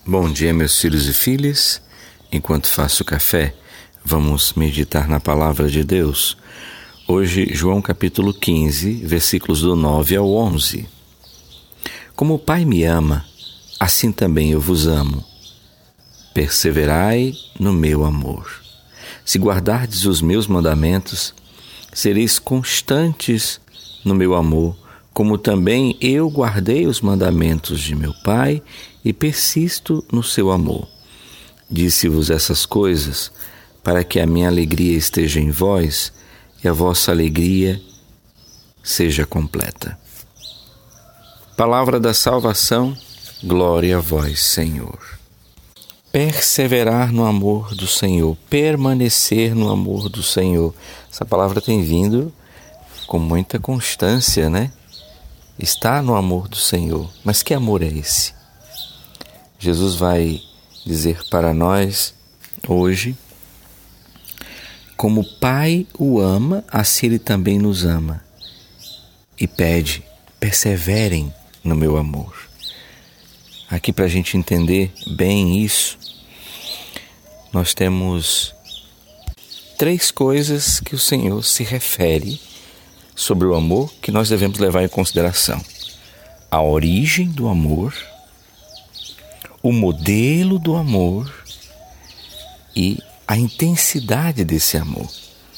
Bom dia, meus filhos e filhas. Enquanto faço café, vamos meditar na palavra de Deus. Hoje, João capítulo 15, versículos do 9 ao 11. Como o Pai me ama, assim também eu vos amo. Perseverai no meu amor. Se guardardes os meus mandamentos, sereis constantes no meu amor, como também eu guardei os mandamentos de meu Pai e persisto no seu amor. Disse-vos essas coisas para que a minha alegria esteja em vós e a vossa alegria seja completa. Palavra da salvação, glória a vós, Senhor. Perseverar no amor do Senhor, permanecer no amor do Senhor. Essa palavra tem vindo com muita constância, né? Está no amor do Senhor. Mas que amor é esse? Jesus vai dizer para nós hoje: como o Pai o ama, assim Ele também nos ama. E pede: perseverem no meu amor. Aqui, para a gente entender bem isso, nós temos 3 coisas que o Senhor se refere sobre o amor que nós devemos levar em consideração: a origem do amor, o modelo do amor e a intensidade desse amor.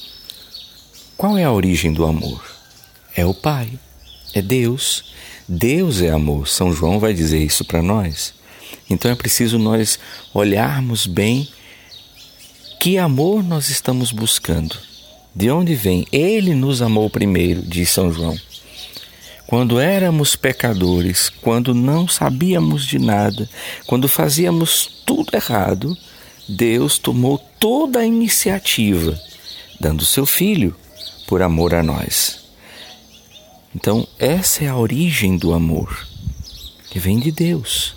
Qual é a origem do amor? É o Pai, é Deus. Deus é amor. São João vai dizer isso para nós. Então é preciso nós olharmos bem que amor nós estamos buscando. De onde vem? Ele nos amou primeiro, diz São João. Quando éramos pecadores, quando não sabíamos de nada, quando fazíamos tudo errado, Deus tomou toda a iniciativa, dando seu Filho por amor a nós. Então, essa é a origem do amor, que vem de Deus.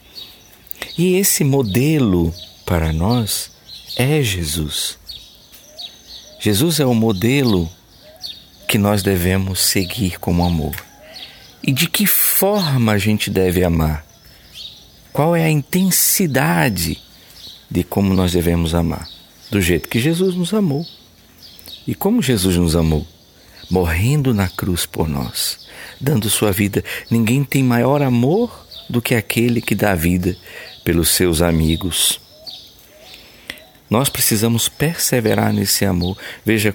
E esse modelo para nós é Jesus. Jesus é o modelo que nós devemos seguir como amor. E de que forma a gente deve amar? Qual é a intensidade de como nós devemos amar? Do jeito que Jesus nos amou. E como Jesus nos amou? Morrendo na cruz por nós, dando sua vida. Ninguém tem maior amor do que aquele que dá vida pelos seus amigos. Nós precisamos perseverar nesse amor. Veja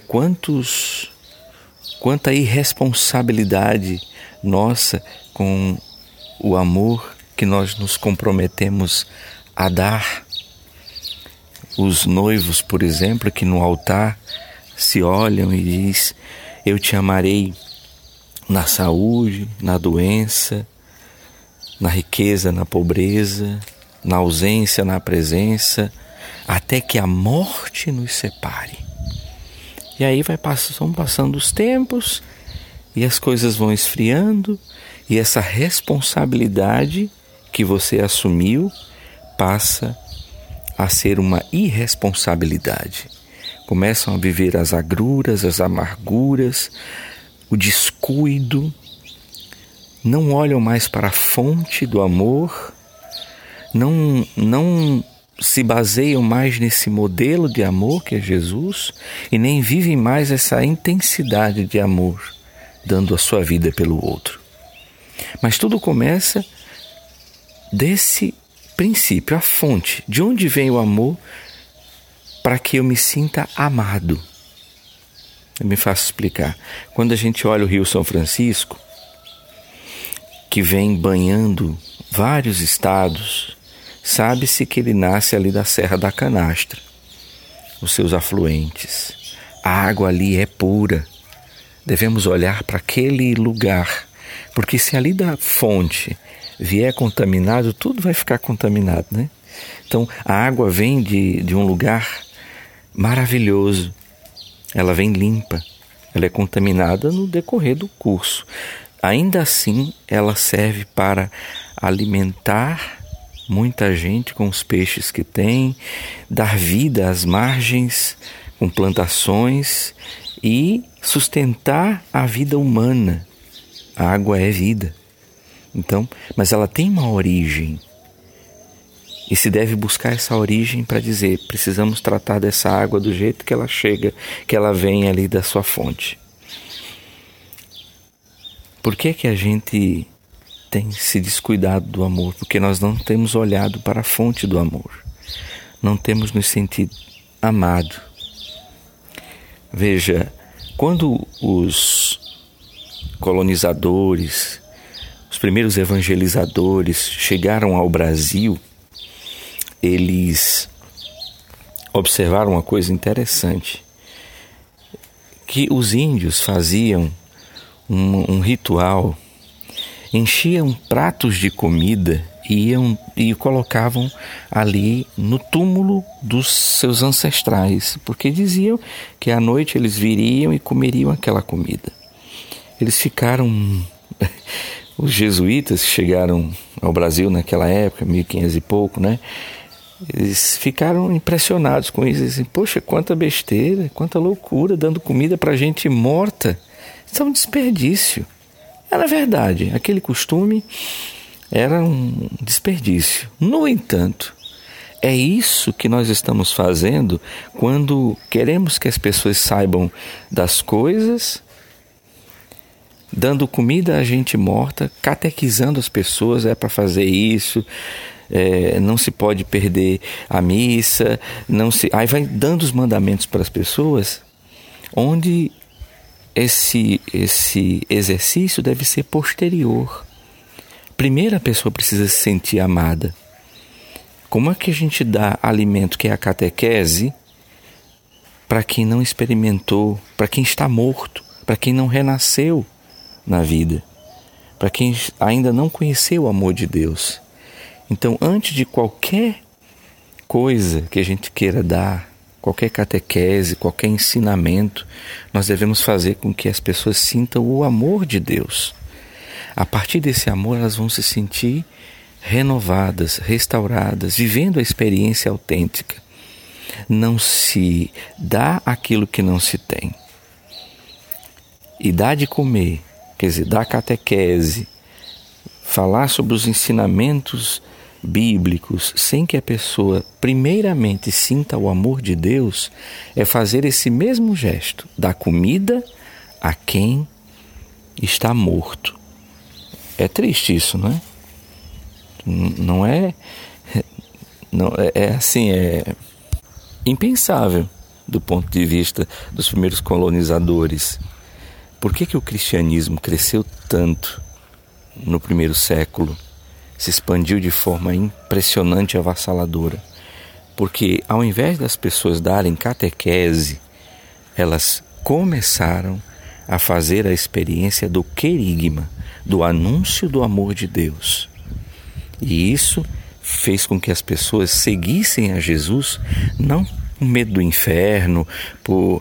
quanta irresponsabilidade nossa com o amor que nós nos comprometemos a dar. Os noivos, por exemplo, que no altar se olham e diz: eu te amarei na saúde, na doença, na riqueza, na pobreza, na ausência, na presença, até que a morte nos separe. E aí vão passando os tempos e as coisas vão esfriando, e essa responsabilidade que você assumiu passa a ser uma irresponsabilidade. Começam a viver as agruras, as amarguras, o descuido, não olham mais para a fonte do amor, não se baseiam mais nesse modelo de amor que é Jesus e nem vivem mais essa intensidade de amor, dando a sua vida pelo outro. Mas tudo começa desse princípio, a fonte, de onde vem o amor para que eu me sinta amado. Eu me faço explicar. Quando a gente olha o Rio São Francisco, que vem banhando vários estados, sabe-se que ele nasce ali da Serra da Canastra, os seus afluentes. A água ali é pura. Devemos olhar para aquele lugar, porque se ali da fonte vier contaminado, tudo vai ficar contaminado, né? Então, a água vem de um lugar maravilhoso. Ela vem limpa. Ela é contaminada no decorrer do curso. Ainda assim, ela serve para alimentar muita gente com os peixes que tem, dar vida às margens com plantações e sustentar a vida humana. A água é vida. Então, mas ela tem uma origem. E se deve buscar essa origem para dizer, precisamos tratar dessa água do jeito que ela chega, que ela vem ali da sua fonte. Por que que a gente tem se descuidado do amor? Porque nós não temos olhado para a fonte do amor. Não temos nos sentido amado. Veja, quando os colonizadores, os primeiros evangelizadores chegaram ao Brasil, eles observaram uma coisa interessante, que os índios faziam um ritual, enchiam pratos de comida e colocavam ali no túmulo dos seus ancestrais, porque diziam que à noite eles viriam e comeriam aquela comida. Eles ficaram... Os jesuítas que chegaram ao Brasil naquela época, 1500 e pouco, né? Eles ficaram impressionados com isso. Assim, poxa, quanta besteira, quanta loucura, dando comida para gente morta. Isso é um desperdício. Era verdade, aquele costume era um desperdício. No entanto, é isso que nós estamos fazendo quando queremos que as pessoas saibam das coisas, dando comida a gente morta, catequizando as pessoas, é para fazer isso, não se pode perder a missa, aí vai dando os mandamentos para as pessoas, onde esse exercício deve ser posterior. Primeiro a pessoa precisa se sentir amada. Como é que a gente dá alimento, que é a catequese, para quem não experimentou, para quem está morto, para quem não renasceu na vida, para quem ainda não conheceu o amor de Deus? Então, antes de qualquer coisa que a gente queira dar, qualquer catequese, qualquer ensinamento, nós devemos fazer com que as pessoas sintam o amor de Deus. A partir desse amor, elas vão se sentir renovadas, restauradas, vivendo a experiência autêntica. Não se dá aquilo que não se tem. E dá de comer, quer dizer, dar catequese, falar sobre os ensinamentos bíblicos, sem que a pessoa primeiramente sinta o amor de Deus, é fazer esse mesmo gesto, dar comida a quem está morto. É triste isso, não é? Não é? É assim, é impensável do ponto de vista dos primeiros colonizadores. Por que o cristianismo cresceu tanto no primeiro século? Se expandiu de forma impressionante e avassaladora. Porque ao invés das pessoas darem catequese, elas começaram a fazer a experiência do querigma, do anúncio do amor de Deus. E isso fez com que as pessoas seguissem a Jesus, não com medo do inferno, por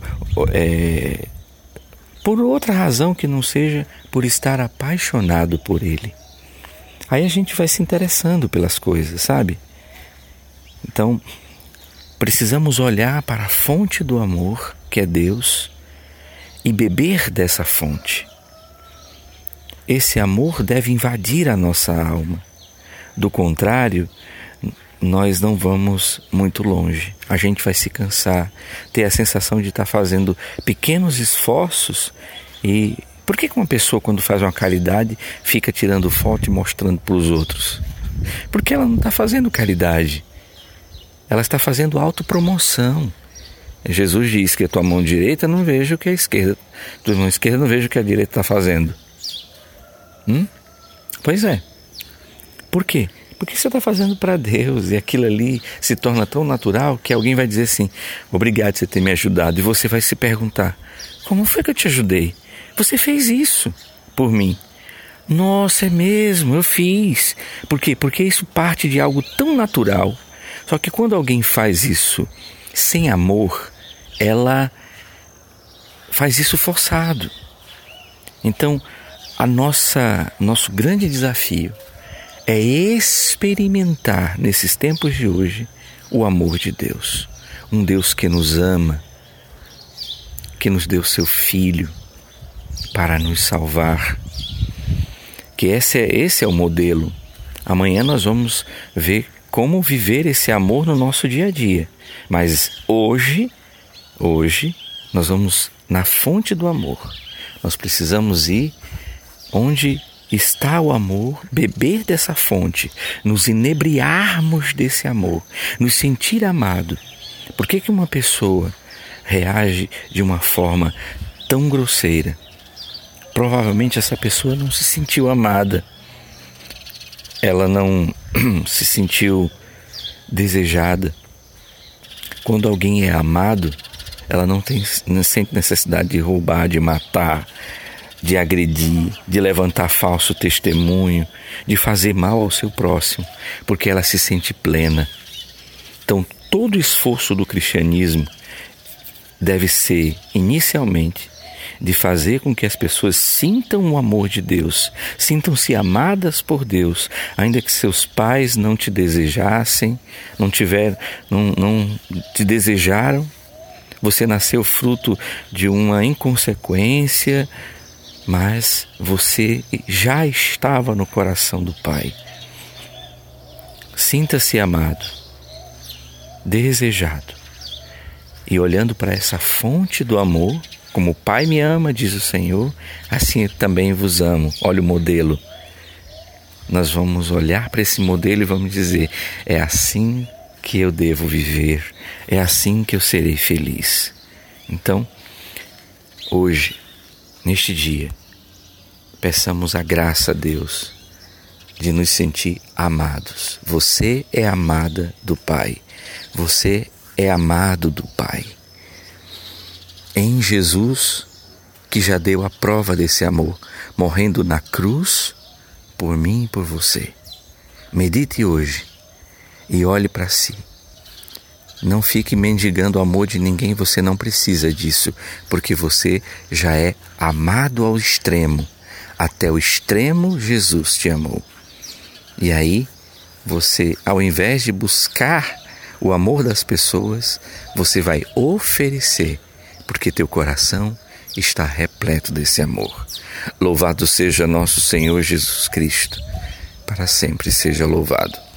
outra razão que não seja por estar apaixonado por Ele. Aí a gente vai se interessando pelas coisas, sabe? Então, precisamos olhar para a fonte do amor, que é Deus, e beber dessa fonte. Esse amor deve invadir a nossa alma. Do contrário, nós não vamos muito longe. A gente vai se cansar, ter a sensação de estar fazendo pequenos esforços. E por que uma pessoa, quando faz uma caridade, fica tirando foto e mostrando para os outros? Porque ela não está fazendo caridade. Ela está fazendo autopromoção. Jesus diz que a tua mão direita não veja o que a esquerda, tua mão esquerda não veja o que a direita está fazendo. Pois é. Por quê? Porque você está fazendo para Deus e aquilo ali se torna tão natural que alguém vai dizer assim, obrigado por você ter me ajudado. E você vai se perguntar, como foi que eu te ajudei? Você fez isso por mim. Nossa, é mesmo, eu fiz. Por quê? Porque isso parte de algo tão natural. Só que quando alguém faz isso sem amor, ela faz isso forçado. Então, nosso grande desafio é experimentar nesses tempos de hoje o amor de Deus. Um Deus que nos ama, que nos deu seu Filho para nos salvar. Que esse é o modelo. Amanhã nós vamos ver como viver esse amor no nosso dia a dia. Mas hoje nós vamos na fonte do amor. Nós precisamos ir onde está o amor, beber dessa fonte, nos inebriarmos desse amor, nos sentir amado. Por que uma pessoa reage de uma forma tão grosseira? Provavelmente essa pessoa não se sentiu amada. Ela não se sentiu desejada. Quando alguém é amado, ela não sente necessidade de roubar, de matar, de agredir, de levantar falso testemunho, de fazer mal ao seu próximo, porque ela se sente plena. Então, todo o esforço do cristianismo deve ser, inicialmente, de fazer com que as pessoas sintam o amor de Deus, sintam-se amadas por Deus, ainda que seus pais não te desejassem, não te desejaram. Você nasceu fruto de uma inconsequência, mas você já estava no coração do Pai. Sinta-se amado, desejado. E olhando para essa fonte do amor, como o Pai me ama, diz o Senhor, assim eu também vos amo. Olha o modelo. Nós vamos olhar para esse modelo e vamos dizer: é assim que eu devo viver, é assim que eu serei feliz. Então, hoje, neste dia, peçamos a graça a Deus de nos sentir amados. Você é amada do Pai. Você é amado do Pai. Em Jesus, que já deu a prova desse amor, morrendo na cruz por mim e por você. Medite hoje e olhe para si. Não fique mendigando o amor de ninguém, você não precisa disso, porque você já é amado ao extremo. Até o extremo Jesus te amou. E aí, você, ao invés de buscar o amor das pessoas, você vai oferecer, porque teu coração está repleto desse amor. Louvado seja nosso Senhor Jesus Cristo, para sempre seja louvado.